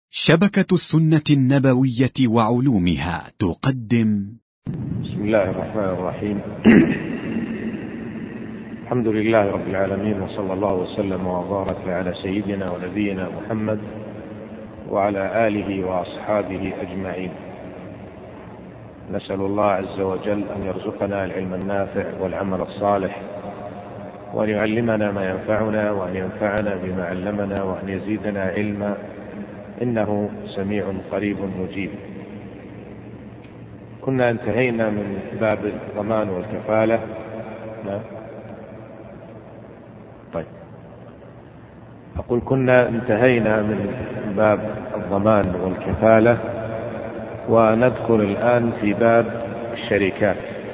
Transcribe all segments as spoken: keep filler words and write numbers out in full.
شبكة السنة النبوية وعلومها تقدم. بسم الله الرحمن الرحيم. الحمد لله رب العالمين، وصلى الله وسلم وبارك على سيدنا ونبينا محمد وعلى آله وأصحابه أجمعين. نسأل الله عز وجل أن يرزقنا العلم النافع والعمل الصالح، وأن يعلمنا ما ينفعنا، وأن ينفعنا بما علمنا، وأن يزيدنا علما، إنه سميع قريب مجيب. كنا انتهينا من باب الضمان والكفالة. نعم. طيب، أقول كنا انتهينا من باب الضمان والكفالة، وندخل الآن في باب الشركات.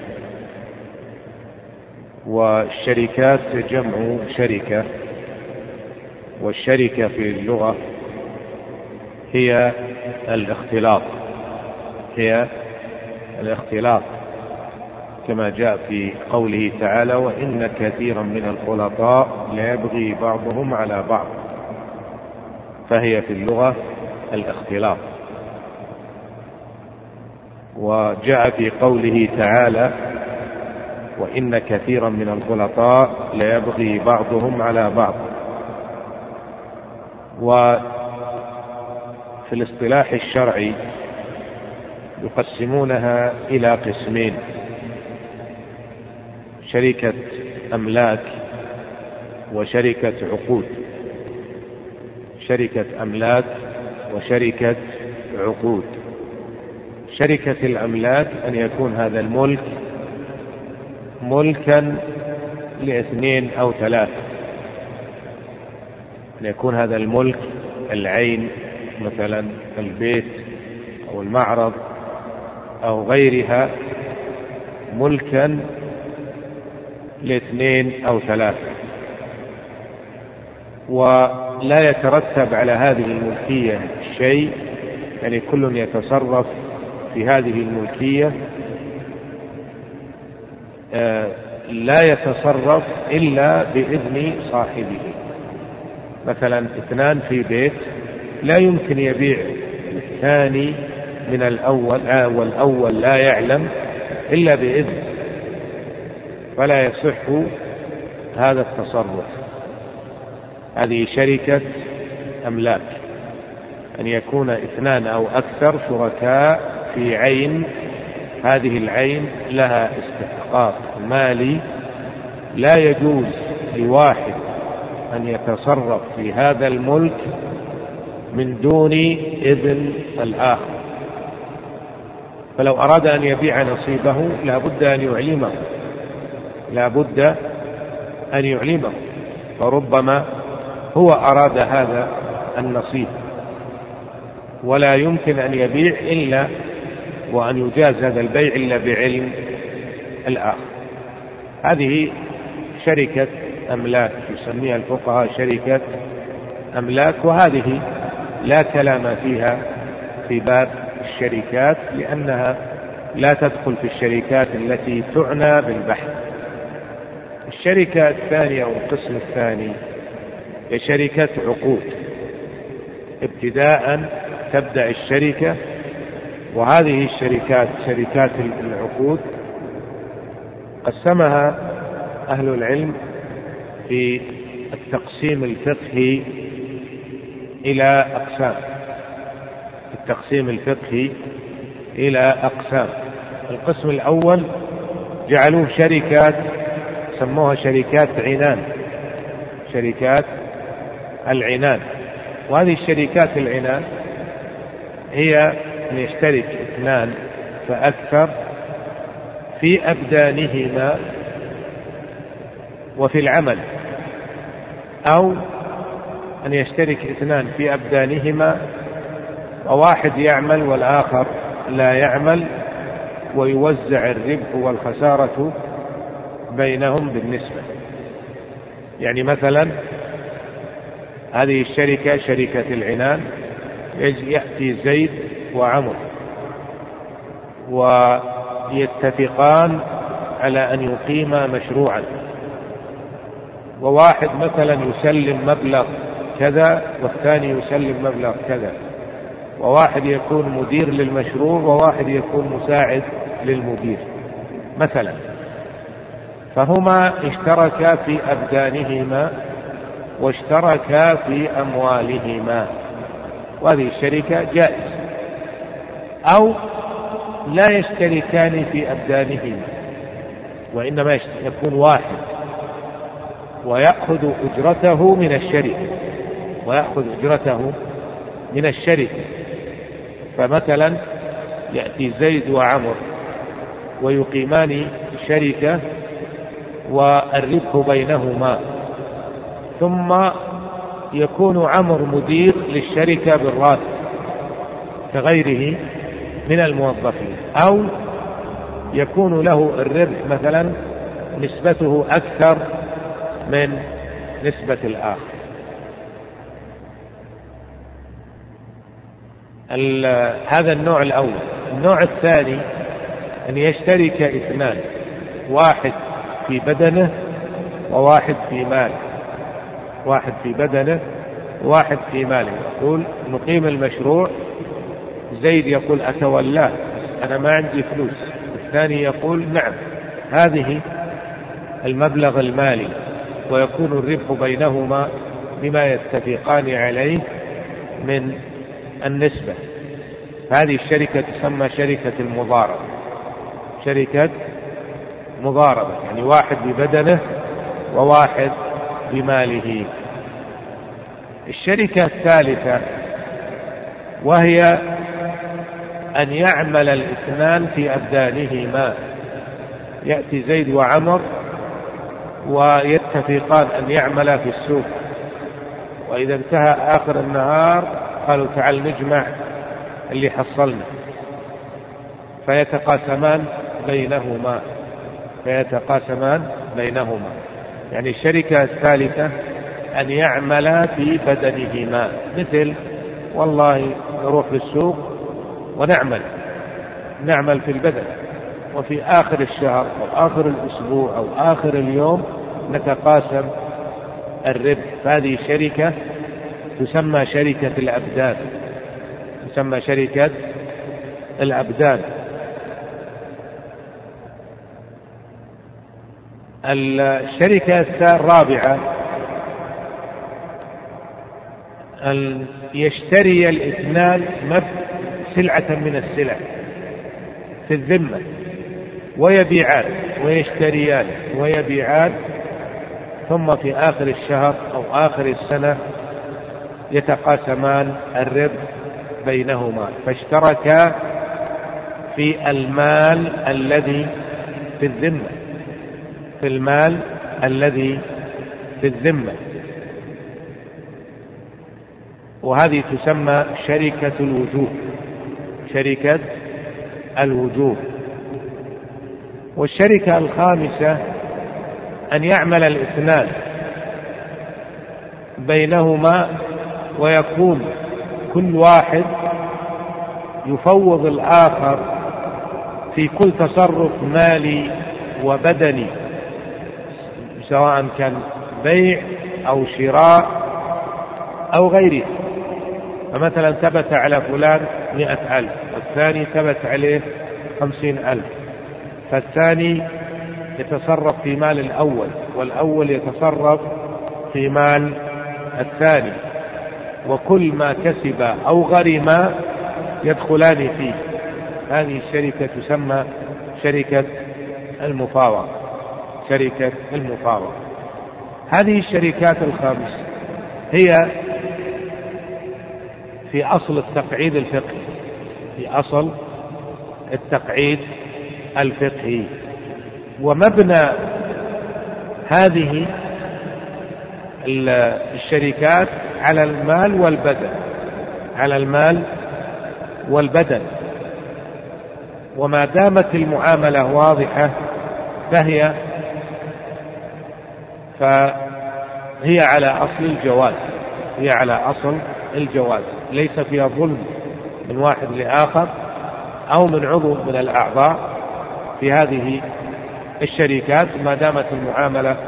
والشركات جمع شركة، والشركة في اللغة هي الاختلاط هي الاختلاط كما جاء في قوله تعالى: وإن كثيرا من الخلطاء ليبغي بعضهم على بعض. فهي في اللغة الاختلاط. وجاء في قوله تعالى: وإن كثيرا من الخلطاء ليبغي بعضهم على بعض. وفي الاصطلاح الشرعي يقسمونها إلى قسمين: شركة أملاك وشركة عقود. شركة أملاك وشركة عقود. شركة الأملاك أن يكون هذا الملك ملكا لاثنين أو ثلاثة، أن يكون هذا الملك العين، مثلا البيت أو المعرض أو غيرها، ملكا لاثنين أو ثلاثة، ولا يترتب على هذه الملكية شيء، يعني كل يتصرف في هذه الملكية، لا يتصرف إلا بإذن صاحبه. مثلا اثنان في بيت، لا يمكن يبيع الثاني من الأول والأول لا يعلم إلا بإذن، فلا يصح هذا التصرف. هذه شركة أملاك، أن يكون اثنان أو أكثر شركاء في عين، هذه العين لها استحقاق مالي، لا يجوز لواحد أن يتصرف في هذا الملك من دون إذن الآخر. فلو أراد أن يبيع نصيبه لا بد أن يعلمه لا بد أن يعلمه فربما هو أراد هذا النصيب، ولا يمكن أن يبيع إلا وأن يجاز هذا البيع إلا بعلم الآخر. هذه شركة أملاك، يسميها الفقهاء شركة أملاك، وهذه لا كلام فيها في باب الشركات، لأنها لا تدخل في الشركات التي تعنى بالبحث. الشركة الثانية أو القسم الثاني هي شركة عقود. ابتداء تبدأ الشركة، وهذه الشركات شركات العقود قسمها أهل العلم في التقسيم الفقهي إلى أقسام. التقسيم الفقهي إلى أقسام. القسم الأول جعلوه شركات، سموها شركات عنان، شركات العنان. وهذه الشركات العنان هي أن يشترك اثنان فأكثر في أبدانهما وفي العمل، أو أن يشترك اثنان في أبدانهما وواحد يعمل والآخر لا يعمل، ويوزع الربح والخسارة بينهم بالنسبة. يعني مثلا هذه الشركة شركة العنان، يأتي زيد وعمر ويتفقان على أن يقيما مشروعا، وواحد مثلا يسلم مبلغ كذا والثاني يسلم مبلغ كذا، وواحد يكون مدير للمشروع وواحد يكون مساعد للمدير مثلا، فهما اشتركا في أبدانهما واشتركا في أموالهما، وهذه الشركة جائزة. أو لا يشتركان في أبدانهما وإنما يكون واحد ويأخذ أجرته من الشركة ويأخذ أجرته من الشركة فمثلا يأتي زيد وعمر ويقيمان شركة والربح بينهما، ثم يكون عمر مدير للشركة بالراتب كغيره من الموظفين، أو يكون له الربح مثلا نسبته أكثر من نسبة الآخر. هذا النوع الأول. النوع الثاني أن يشترك اثنان، واحد في بدنه وواحد في ماله، واحد في بدنه وواحد في ماله. يقول نقيم المشروع، زيد يقول أتولاه أنا ما عندي فلوس، الثاني يقول نعم هذه المبلغ المالي، ويكون الربح بينهما بما يتفقان عليه من النسبة. هذه الشركة تسمى شركة المضاربة، شركة مضاربة، يعني واحد ببدنه وواحد بماله. الشركة الثالثة وهي أن يعمل الاثنان في أبدانهما، يأتي زيد وعمر ويتفقان أن يعملا في السوق، وإذا انتهى آخر النهار قالوا تعال نجمع اللي حصلنا، فيتقاسمان بينهما فيتقاسمان بينهما يعني الشركة الثالثة أن يعملا في بدنهما، مثل والله نروح للسوق ونعمل نعمل في البدن، وفي آخر الشهر أو آخر الأسبوع أو آخر اليوم نتقاسم الربح. هذه شركة تسمى شركة الأبدان، تسمى شركة الأبدان. الشركة الرابعة أن يشتري الاثنان سلعة من السلع في الذمة ويبيعان ويشتريان ويبيعان، ثم في آخر الشهر أو آخر السنة يتقاسمان الربح بينهما، فاشتركا في المال الذي في الذمة في المال الذي في الذمة وهذه تسمى شركة الوجوه، شركة الوجوه. والشركة الخامسة أن يعمل الاثنان بينهما ويكون كل واحد يفوض الآخر في كل تصرف مالي وبدني، سواء كان بيع أو شراء أو غيره. فمثلا ثبت على فلان مئة ألف والثاني ثبت عليه خمسين ألف، فالثاني يتصرف في مال الأول والأول يتصرف في مال الثاني، وكل ما كسب أو غرم يدخلان فيه. هذه الشركة تسمى شركة المفاوضة، شركة المفاوضة. هذه الشركات الخمس هي في أصل التقعيد الفقهي، في أصل التقعيد الفقهي. ومبنى هذه الشركات على المال والبدن، على المال والبدن. وما دامت المعاملة واضحة فهي فهي على أصل الجواز، هي على أصل الجواز، ليس فيها ظلم من واحد لآخر أو من عضو من الأعضاء في هذه الشركات ما دامت المعاملة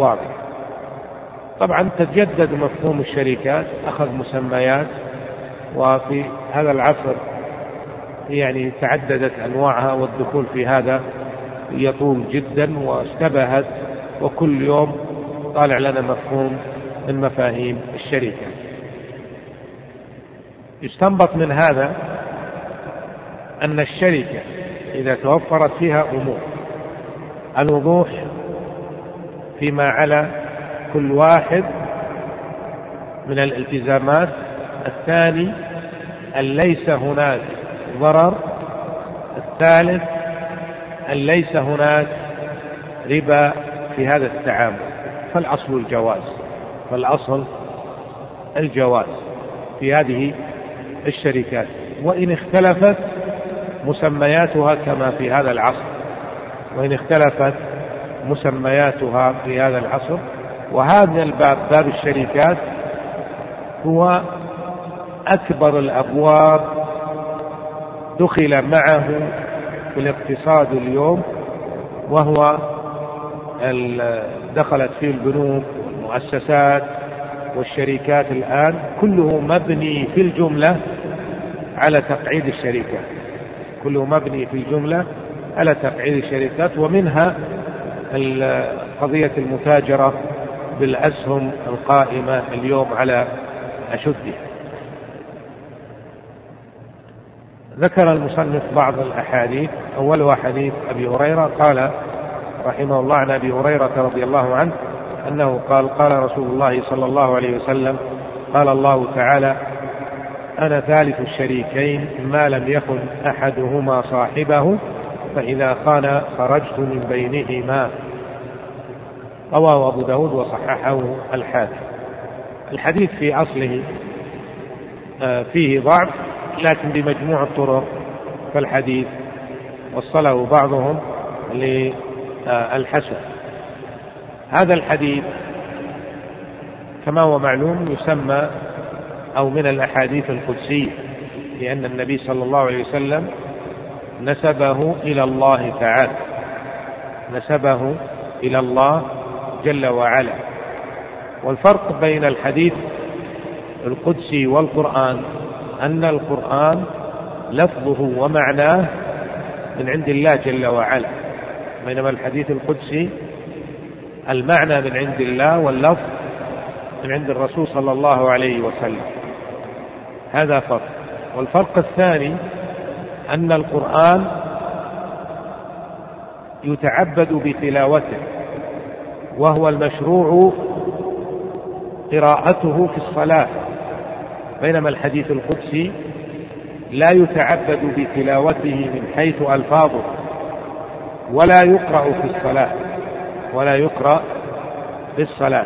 واضحة. طبعا تتجدد مفهوم الشركات، أخذ مسميات وفي هذا العصر يعني تعددت أنواعها، والدخول في هذا يطول جدا واشتبهت، وكل يوم طالع لنا مفهوم من مفاهيم الشركة. يستنبط من هذا أن الشركة إذا توفرت فيها أمور: الوضوح فيما على كل واحد من الالتزامات، الثاني أن ليس هناك ضرر، الثالث أن ليس هناك ربا في هذا التعامل، فالأصل الجواز فالأصل الجواز في هذه الشركات، وإن اختلفت مسمياتها كما في هذا العصر وإن اختلفت مسمياتها في هذا العصر. وهذا الباب، باب الشركات، هو أكبر الأبواب دخل معه في الاقتصاد اليوم، وهو دخلت فيه البنوك والمؤسسات والشركات الآن، كله مبني في الجملة على تقعيد الشركات كله مبني في الجملة على تقعيد الشركات ومنها قضية المتاجرة بالأسهم القائمة اليوم على أشدها. ذكر المصنف بعض الأحاديث، أولها حديث أبي هريرة قال رحمه الله عن أبي هريرة رضي الله عنه أنه قال: قال رسول الله صلى الله عليه وسلم: قال الله تعالى: أنا ثالث الشريكين ما لم يكن أحدهما صاحبه، فإذا خان خرجت من بينهما. رواه أبو داود وصححه الحاكم. الحديث في أصله فيه ضعف، لكن بمجموع الطرق فالحديث وصله بعضهم للحسن. هذا الحديث كما هو معلوم يسمى أو من الأحاديث القدسية، لأن النبي صلى الله عليه وسلم نسبه إلى الله تعالى نسبه إلى الله جل وعلا. والفرق بين الحديث القدسي والقرآن أن القرآن لفظه ومعناه من عند الله جل وعلا، بينما الحديث القدسي المعنى من عند الله واللفظ من عند الرسول صلى الله عليه وسلم. هذا فرق. والفرق الثاني أن القرآن يتعبد بتلاوته، وهو المشروع قراءته في الصلاة، بينما الحديث القدسي لا يتعبد بتلاوته من حيث ألفاظه، ولا يقرأ في الصلاة ولا يقرأ في الصلاة.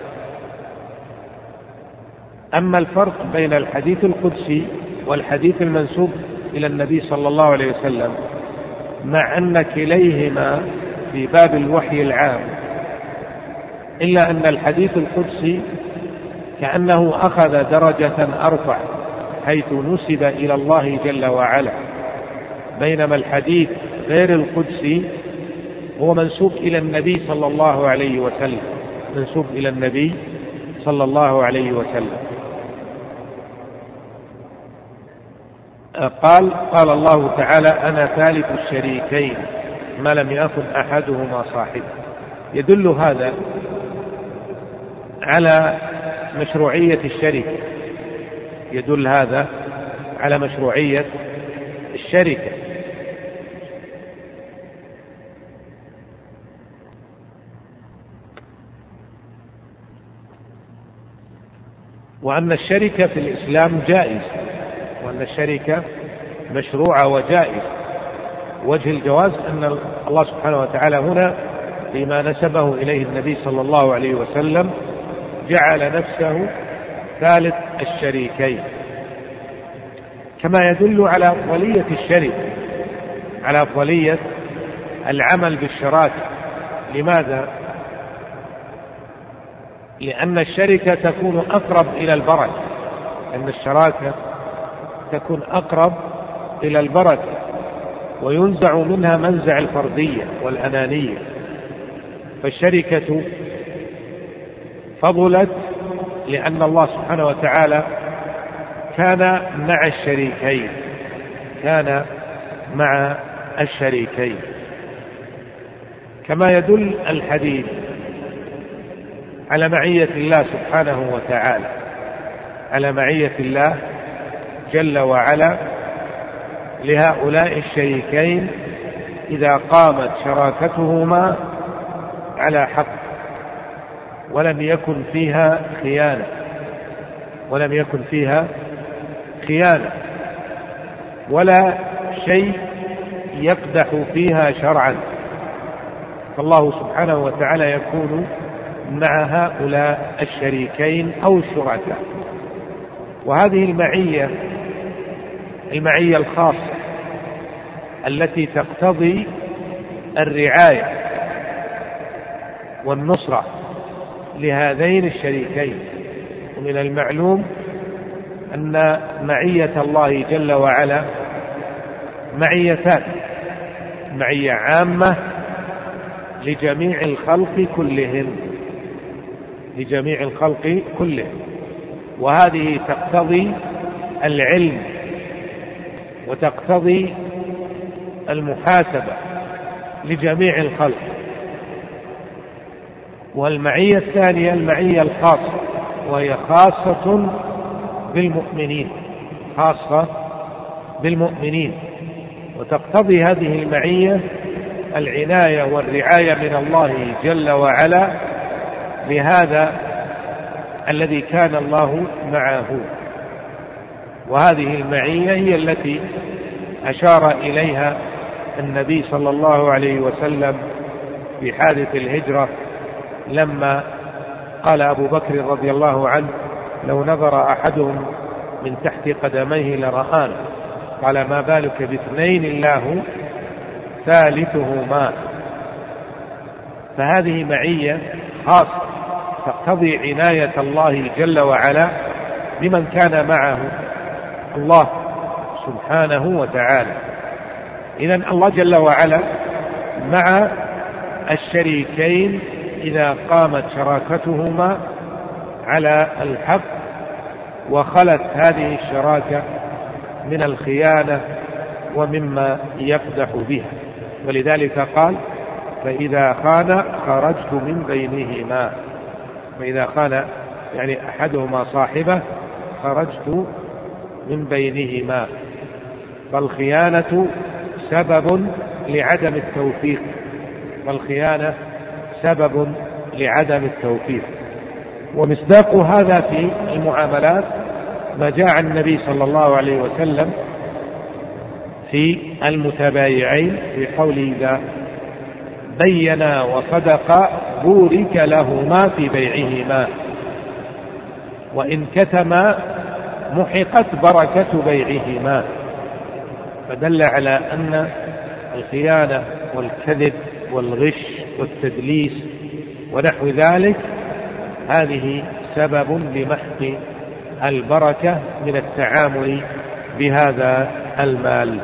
أما الفرق بين الحديث القدسي والحديث المنسوب إلى النبي صلى الله عليه وسلم، مع أن كليهما في باب الوحي العام، إلا أن الحديث القدسي كأنه أخذ درجة أرفع حيث نسب إلى الله جل وعلا، بينما الحديث غير القدسي هو منسوب إلى النبي صلى الله عليه وسلم منسوب إلى النبي صلى الله عليه وسلم. قال قال الله تعالى: أنا ثالث الشريكين ما لم يكن أحدهما صاحبا. يدل هذا على مشروعية الشركة يدل هذا على مشروعية الشركة. وأن الشركة في الإسلام جائز، وأن الشركة مشروعة وجائز. وجه الجواز أن الله سبحانه وتعالى هنا فيما نسبه إليه النبي صلى الله عليه وسلم جعل نفسه ثالث الشريكين، كما يدل على أفضلية الشركة على أفضلية العمل بالشراكة. لماذا؟ لأن الشركة تكون أقرب إلى البركة أن الشراكة تكون أقرب إلى البركة، وينزع منها منزع الفردية والأنانية. فالشركة فضلت لأن الله سبحانه وتعالى كان مع الشريكين كان مع الشريكين كما يدل الحديث على معية الله سبحانه وتعالى، على معية الله جل وعلا لهؤلاء الشريكين إذا قامت شراكتهما على حق ولم يكن فيها خيانة ولم يكن فيها خيانة ولا شيء يقدح فيها شرعا، فالله سبحانه وتعالى يكون مع هؤلاء الشريكين أو الشركاء. وهذه المعية المعية الخاصة التي تقتضي الرعاية والنصرة لهذين الشريكين. ومن المعلوم أن معية الله جل وعلا معيتان: معية عامة لجميع الخلق كلهم لجميع الخلق كلهم وهذه تقتضي العلم وتقتضي المحاسبة لجميع الخلق. والمعية الثانية المعية الخاصة، وهي خاصة بالمؤمنين خاصة بالمؤمنين وتقتضي هذه المعية العناية والرعاية من الله جل وعلا لهذا الذي كان الله معه. وهذه المعية هي التي أشار إليها النبي صلى الله عليه وسلم في حادث الهجرة لما قال أبو بكر رضي الله عنه: لو نظر أحدهم من تحت قدميه لرآنا. قال: ما بالك باثنين الله ثالثهما. فهذه معية خاصة تقتضي عناية الله جل وعلا بمن كان معه الله سبحانه وتعالى. إذن الله جل وعلا مع الشريكين إذا قامت شراكتهما على الحق وخلت هذه الشراكة من الخيانة ومما يقدح بها. ولذلك قال: فإذا خان خرجت من بينهما. فإذا خان يعني أحدهما صاحبه خرجت من بينهما. فالخيانة سبب لعدم التوفيق والخيانة سبب لعدم التوفيق. ومصداق هذا في المعاملات ما جاء عن النبي صلى الله عليه وسلم في المتبايعين في قوله: إذا بينا وصدقا بورك لهما في بيعهما وإن كتما محقت بركة بيعهما. فدل على أن الخيانة والكذب والغش والتدليس ونحو ذلك هذه سبب لمحق البركة من التعامل بهذا المال.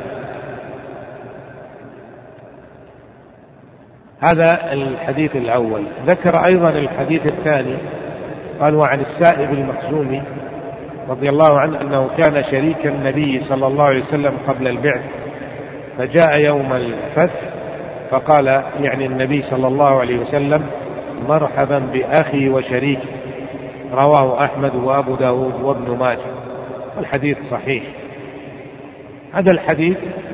هذا الحديث الأول. ذكر أيضا الحديث الثاني قال: وعن السائب المخزومي رضي الله عنه أنه كان شريك النبي صلى الله عليه وسلم قبل البعث، فجاء يوم الفتح فقال يعني النبي صلى الله عليه وسلم: مرحبا بأخي وشريكي. رواه أحمد وأبو داود وابن ماجه. الحديث صحيح. هذا الحديث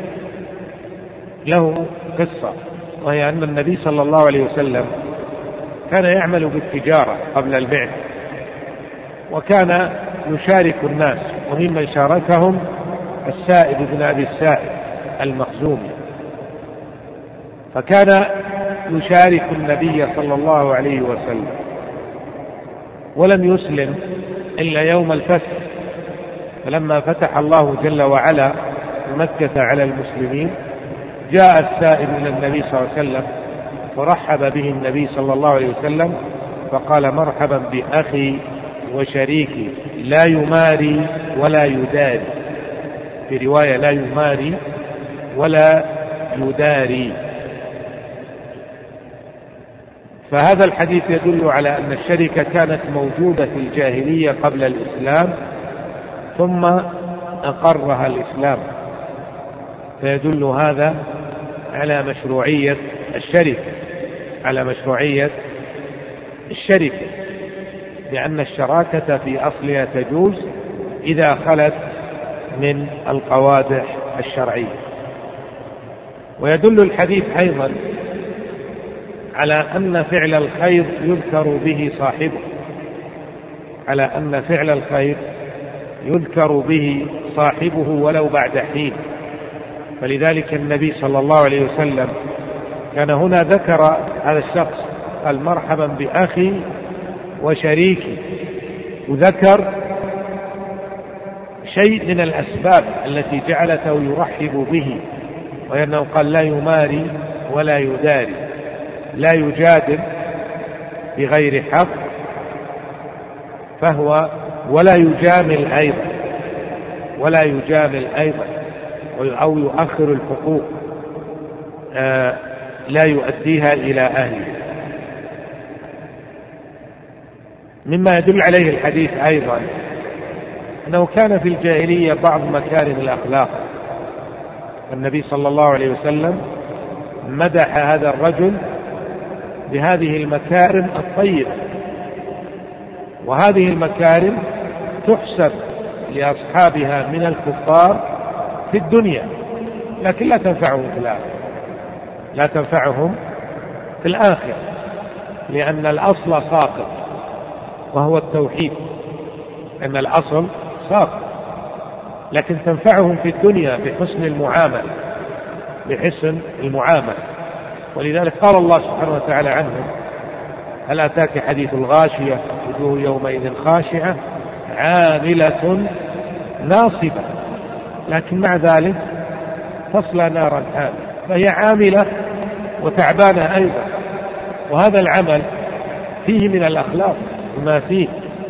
له قصة، وهي أن النبي صلى الله عليه وسلم كان يعمل بالتجارة قبل البعث، وكان يشارك الناس، وممن شاركهم السائب بن أبي السائب المخزومي. فكان يشارك النبي صلى الله عليه وسلم ولم يسلم إلا يوم الفتح. فلما فتح الله جل وعلا مكة على المسلمين جاء السائب إلى النبي صلى الله عليه وسلم فرحب به النبي صلى الله عليه وسلم فقال: مرحبا بأخي وشريكي لا يماري ولا يداري. في رواية: لا يماري ولا يداري. فهذا الحديث يدل على أن الشركة كانت موجودة في الجاهلية قبل الإسلام، ثم أقرها الإسلام، فيدل هذا على مشروعية الشركة على مشروعية الشركة لأن الشراكة في أصلها تجوز إذا خلت من القوادح الشرعية. ويدل الحديث أيضا على أن فعل الخير يذكر به صاحبه على أن فعل الخير يذكر به صاحبه ولو بعد حين. فلذلك النبي صلى الله عليه وسلم كان هنا ذكر هذا الشخص قال مرحبا بأخي وشريكي، وذكر شيء من الأسباب التي جعلته يرحب به، وأنه قال لا يماري ولا يداري، لا يجادل بغير حق فهو ولا يجامل أيضا ولا يجامل أيضا أو يؤخر الحقوق آه لا يؤديها إلى أهله. مما يدل عليه الحديث أيضا أنه كان في الجاهلية بعض مكارم الأخلاق، النبي صلى الله عليه وسلم مدح هذا الرجل بهذه المكارم الطيبة، وهذه المكارم تحسب لأصحابها من الكفار في الدنيا لكن لا تنفعهم في الآخرة لا تنفعهم في الآخرة لأن الأصل ساقط وهو التوحيد، أن الأصل ساقط، لكن تنفعهم في الدنيا بحسن المعاملة بحسن المعاملة. ولذلك قال الله سبحانه وتعالى عنهم هل أتاك حديث الغاشية وجوه يومئذ خاشعة عاملة ناصبة، لكن مع ذلك تصلى نارا حامية، فهي عاملة وتعبانة أيضا. وهذا العمل فيه من الأخلاق وما فيه.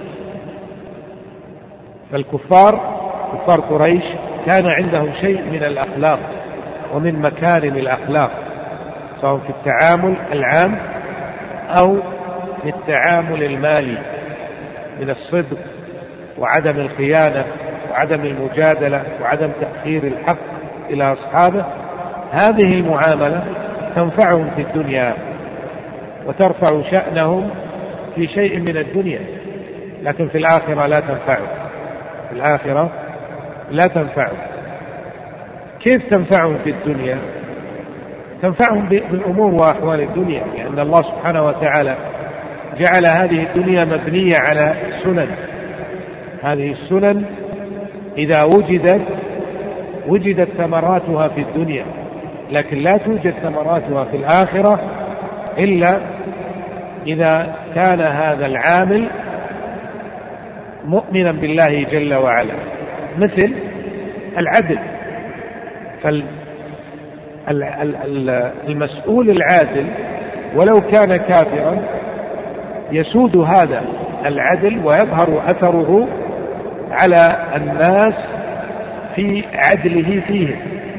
فالكفار كفار قريش كان عندهم شيء من الأخلاق ومن مكارم الأخلاق، سواء في التعامل العام أو في التعامل المالي، من الصدق وعدم الخيانة وعدم المجادلة وعدم تأخير الحق إلى أصحابه. هذه المعاملة تنفعهم في الدنيا وترفع شأنهم في شيء من الدنيا، لكن في الآخرة لا تنفعهم في الآخرة لا تنفعهم. كيف تنفعهم في الدنيا؟ تنفعهم بالأمور وأحوال الدنيا، لأن الله سبحانه وتعالى جعل هذه الدنيا مبنية على سنن. هذه السنن إذا وجدت وجدت ثمراتها في الدنيا، لكن لا توجد ثمراتها في الآخرة إلا إذا كان هذا العامل مؤمنا بالله جل وعلا، مثل العدل. فالمسؤول العادل ولو كان كافرا يسود هذا العدل ويظهر أثره على الناس في عدله فيه.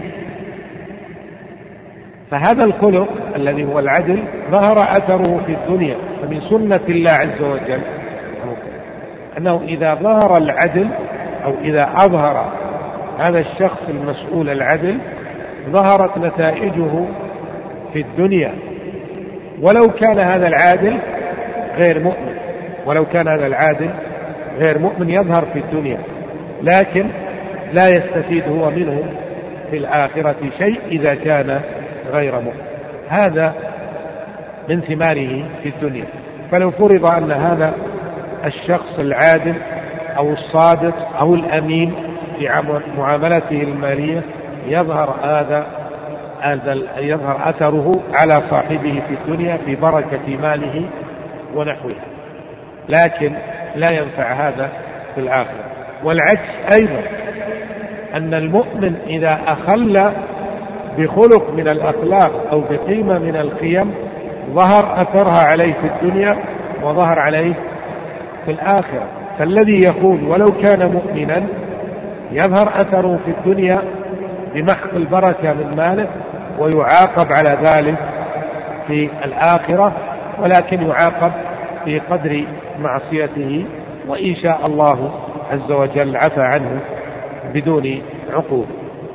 فهذا الخلق الذي هو العدل ظهر أثره في الدنيا. فمن سنة الله عز وجل أنه إذا ظهر العدل أو إذا أظهر هذا الشخص المسؤول العدل ظهرت نتائجه في الدنيا، ولو كان هذا العادل غير مؤمن ولو كان هذا العادل غير مؤمن يظهر في الدنيا، لكن لا يستفيد هو منه في الآخرة شيء إذا كان غير مؤمن. هذا من ثماره في الدنيا. فلو فرض أن هذا الشخص العادل أو الصادق أو الأمين في معاملته المالية يظهر هذا يظهر أثره على صاحبه في الدنيا في بركة ماله ونحوها، لكن لا ينفع هذا في الآخرة. والعكس أيضا، أن المؤمن إذا أخل بخلق من الأخلاق أو بقيمة من القيم ظهر أثرها عليه في الدنيا وظهر عليه في الآخرة. فالذي يقول ولو كان مؤمنا يظهر أثره في الدنيا بمحق البركة من ماله ويعاقب على ذلك في الآخرة، ولكن يعاقب في قدر معصيته، وإن شاء الله عز وجل عفى عنه بدون عقوبة.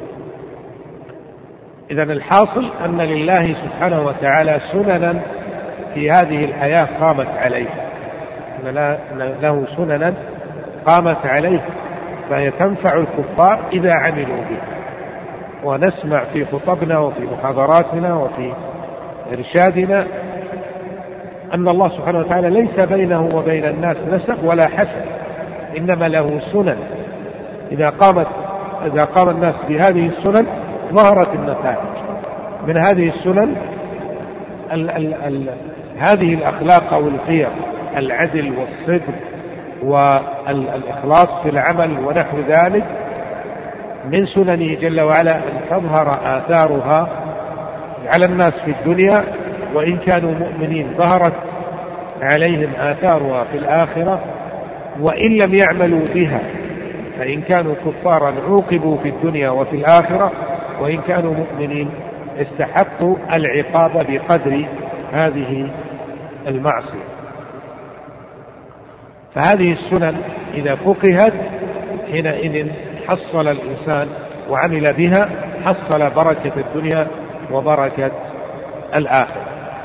إذن الحاصل أن لله سبحانه وتعالى سننا في هذه الحياة قامت عليه، أن له سننا قامت عليه فهي تنفع الكفار إذا عملوا بها. ونسمع في خطبنا وفي محاضراتنا وفي إرشادنا أن الله سبحانه وتعالى ليس بينه وبين الناس نسب ولا حسد، إنما له سنن إذا قامت إذا قام الناس بهذه السنن ظهرت النتائج. من هذه السنن ال ال ال هذه الأخلاق أو القيم، العدل والصدق والإخلاص في العمل ونحو ذلك، من سننه جل وعلا أن تظهر آثارها على الناس في الدنيا، وإن كانوا مؤمنين ظهرت عليهم آثارها في الآخرة، وإن لم يعملوا بها فإن كانوا كفارا عوقبوا في الدنيا وفي الآخرة، وإن كانوا مؤمنين استحقوا العقاب بقدر هذه المعصية. فهذه السنن إذا فقهت حينئذ حصل الإنسان وعمل بها حصل بركة الدنيا وبركة الآخرة.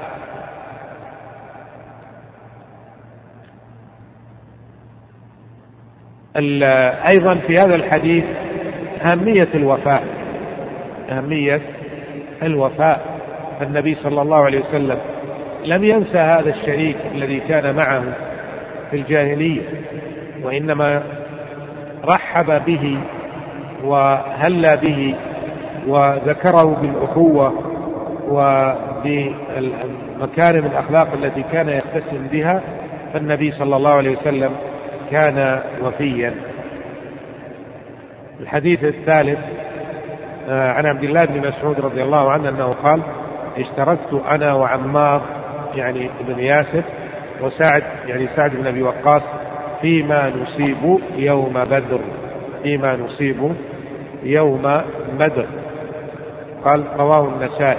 أيضا في هذا الحديث أهمية الوفاء، أهمية الوفاء. النبي صلى الله عليه وسلم لم ينسى هذا الشريك الذي كان معه في الجاهلية، وإنما رحب به وهلى به وذكره بالأخوة وبمكارم الأخلاق التي كان يتسم بها. فالنبي صلى الله عليه وسلم كان وفيا. الحديث الثالث عن عبد الله بن مسعود رضي الله عنه أنه قال: اشتركت أنا وعمار يعني ابن ياسر وسعد يعني سعد بن أبي وقاص فيما نصيب يوم بدر، فيما نصيب يوم بدر. قال رواه النسائي.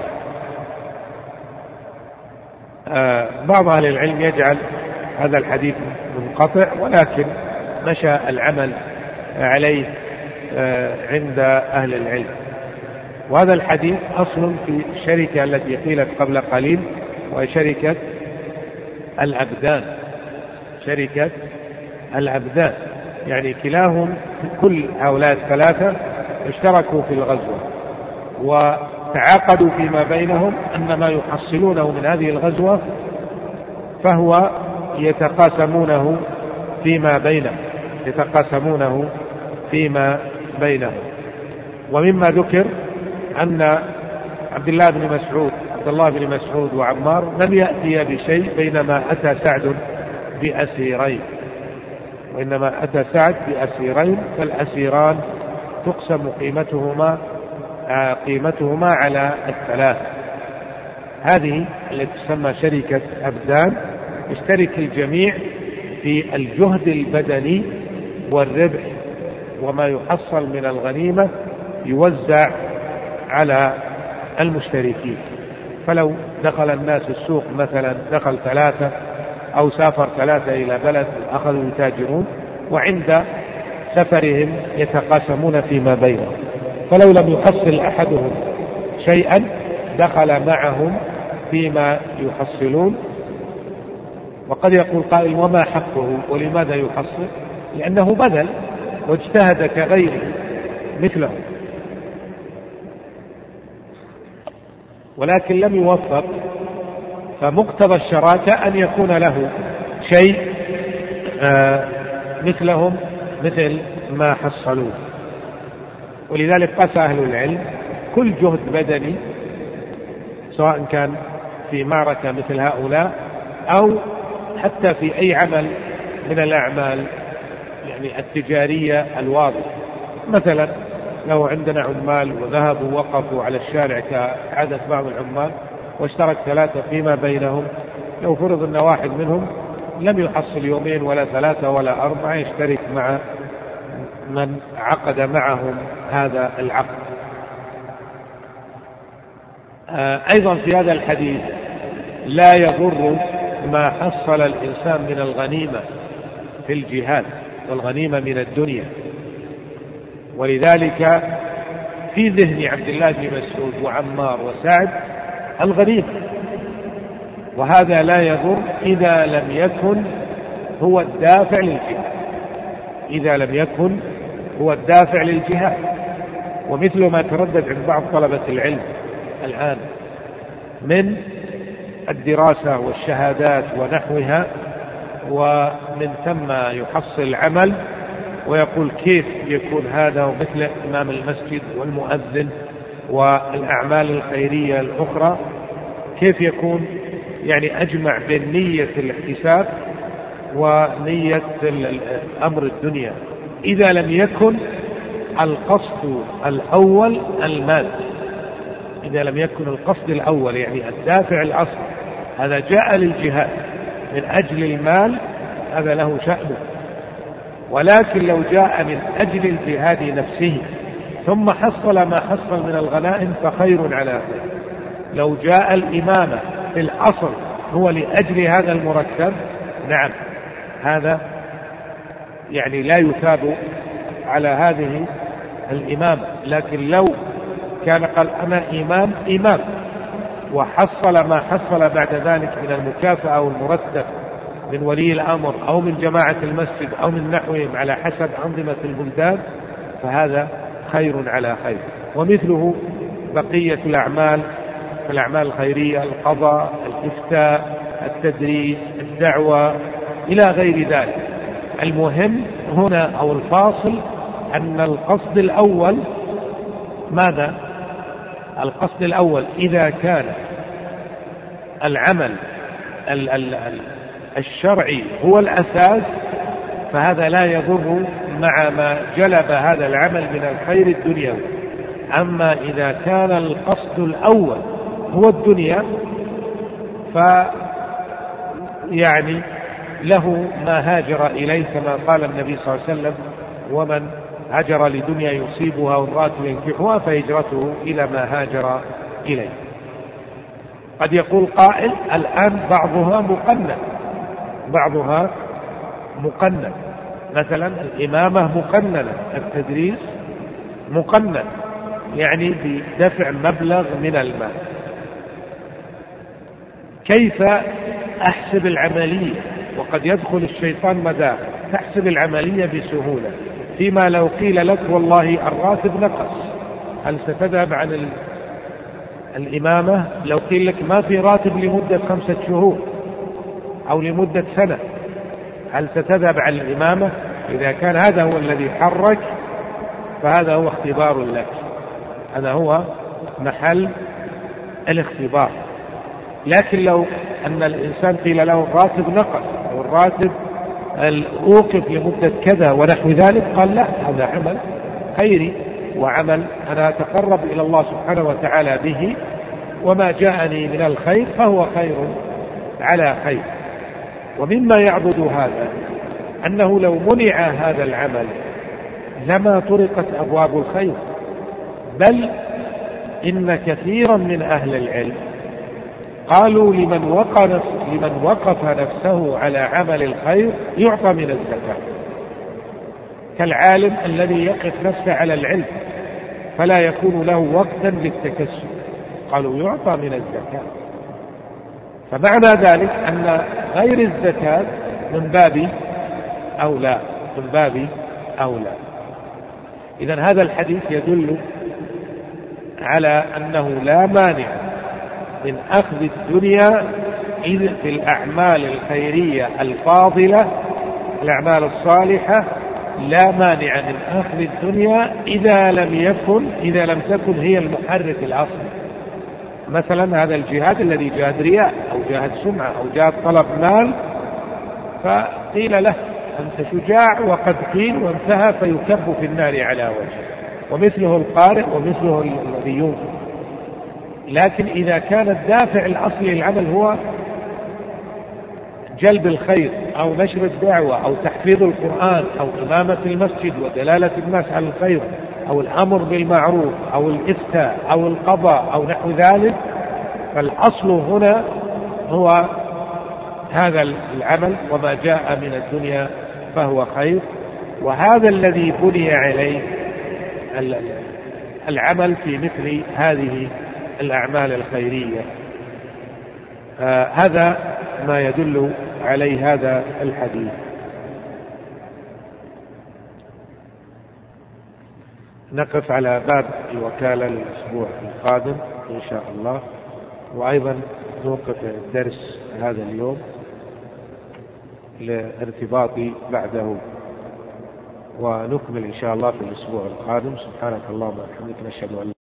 آه بعض أهل العلم يجعل هذا الحديث منقطع، ولكن مشى العمل عليه آه عند أهل العلم. وهذا الحديث أصل في الشركة التي قيلت قبل قليل، وهي شركة الأبدان، شركة الأبدان، يعني كلاهم كل هؤلاء الثلاثة اشتركوا في الغزوة وتعاقدوا فيما بينهم أن ما يحصلونه من هذه الغزوة فهو يتقاسمونه فيما بينهم يتقاسمونه فيما بينهم. ومما ذكر أن عبد الله بن مسعود عبد الله بن مسعود وعمار لم يأتي بشيء بينما أتى سعد بأسيرين، وإنما أتى سعد بأسيرين، فالأسيران تقسم قيمتهما قيمتهما على الثلاث. هذه التي تسمى شركة أبدان، يشترك الجميع في الجهد البدني والربح، وما يحصل من الغنيمة يوزع على المشتركين. فلو دخل الناس السوق مثلا، دخل ثلاثة أو سافر ثلاثة إلى بلد أخذوا يتاجرون، وعند سفرهم يتقاسمون فيما بينهم، فلو لم يحصل أحدهم شيئا دخل معهم فيما يحصلون. وقد يقول قائل: وما حقه ولماذا يحصل؟ لأنه بذل واجتهد كغيره مثله، ولكن لم يوفق، فمقتضى الشراكة أن يكون له شيء آه مثلهم مثل ما حصلوه. ولذلك قاس أهل العلم كل جهد بدني سواء كان في معركة مثل هؤلاء أو حتى في أي عمل من الأعمال يعني التجارية الواضحة. مثلا لو عندنا عمال وذهبوا وقفوا على الشارع كعادة بعض العمال واشترك ثلاثة فيما بينهم، لو فرض أن واحد منهم لم يحصل يومين ولا ثلاثة ولا أربعة يشترك مع من عقد معهم هذا العقد. أيضا في هذا الحديث لا يضر ما حصل الإنسان من الغنيمة في الجهاد، والغنيمة من الدنيا. ولذلك في ذهن عبد الله بن مسعود وعمار وسعد الغنيمة، وهذا لا يضر إذا لم يكن هو الدافع للجهاد، إذا لم يكن هو الدافع للجهاد. ومثل ما تردد عند بعض طلبة العلم الآن من الدراسة والشهادات ونحوها، ومن ثم يحصل العمل ويقول كيف يكون هذا مثل إمام المسجد والمؤذن والأعمال الخيرية الأخرى، كيف يكون يعني أجمع بين نية الاحتساب ونية أمر الدنيا إذا لم يكن القصد الأول المال، إذا لم يكن القصد الأول يعني الدافع الأصل هذا جاء للجهاد من أجل المال هذا له شأنه. ولكن لو جاء من أجل الجهاد نفسه ثم حصل ما حصل من الغنائم فخير على خير. لو جاء الإمامة في الأصل هو لأجل هذا المرتب نعم هذا يعني لا يثاب على هذه الإمامة. لكن لو كان قال أنا إمام إمام وحصل ما حصل بعد ذلك من المكافأة والمرتب من ولي الأمر أو من جماعة المسجد أو من نحوهم على حسب أنظمة البلدان فهذا خير على خير. ومثله بقية الأعمال، الأعمال الخيرية، القضاء، الإفتاء، التدريس، الدعوة إلى غير ذلك. المهم هنا أو الفاصل أن القصد الأول ماذا؟ القصد الأول إذا كان العمل ال ال ال الشرعي هو الأساس فهذا لا يضر مع ما جلب هذا العمل من الخير الدنيوي. أما إذا كان القصد الأول هو الدنيا ف يعني له ما هاجر إليه كما قال النبي صلى الله عليه وسلم ومن هاجر لدنيا يصيبها وامرأة ينكحها فهجرته إلى ما هاجر إليه. قد يقول قائل الآن بعضها مقنن، بعضها مقنن، مثلا الإمامة مقننة، التدريس مقنن يعني بدفع مبلغ من المال. كيف أحسب العملية؟ وقد يدخل الشيطان مداخل تحسب العملية بسهولة، فيما لو قيل لك والله الراتب نقص هل ستذهب عن الإمامة؟ لو قيل لك ما في راتب لمدة خمسة شهور أو لمدة سنة هل ستذهب عن الإمامة؟ إذا كان هذا هو الذي حرك فهذا هو اختبار لك، هذا هو محل الاختبار. لكن لو أن الإنسان قيل له الراتب نقص أو الراتب أوقف لمدة كذا ونحو ذلك قال لا هذا عمل خيري وعمل أنا أتقرب إلى الله سبحانه وتعالى به وما جاءني من الخير فهو خير على خير. ومما يعبد هذا أنه لو منع هذا العمل لما طرقت أبواب الخير، بل إن كثيرا من أهل العلم قالوا لمن وقف, لمن وقف نفسه على عمل الخير يعطى من الزكاة، كالعالم الذي يقف نفسه على العلم فلا يكون له وقتا للتكسب قالوا يعطى من الزكاة. فمعنى ذلك أن غير الزكاة من باب أولى، من باب أولى. إذن هذا الحديث يدل على أنه لا مانع من أخذ الدنيا إذ في الأعمال الخيرية الفاضلة، الأعمال الصالحة لا مانع من أخذ الدنيا إذا لم يكن إذا لم تكن هي المحرك الأصلي. مثلا هذا الجهاد الذي جهاد رياء أو جهاد سمعة أو جهاد طلب مال فقيل له أنت شجاع وقد قيل وانتهى فيكب في النار على وجهه، ومثله القارئ ومثله الذي ينفق. لكن إذا كان الدافع الأصلي للعمل هو جلب الخير أو نشر الدعوة أو تحفيظ القرآن أو إمامة المسجد ودلالة الناس على الخير أو الأمر بالمعروف أو الإفتاء أو القضاء أو نحو ذلك، فالأصل هنا هو هذا العمل وما جاء من الدنيا فهو خير وهذا الذي بني عليه العمل في مثل هذه الأعمال الخيرية. آه هذا ما يدل عليه هذا الحديث. نقف على باب الوكالة للأسبوع القادم إن شاء الله، وأيضا نوقف الدرس هذا اليوم لارتباط بعده، ونكمل إن شاء الله في الأسبوع القادم. سبحانك اللهم وبحمدك، نشهد أن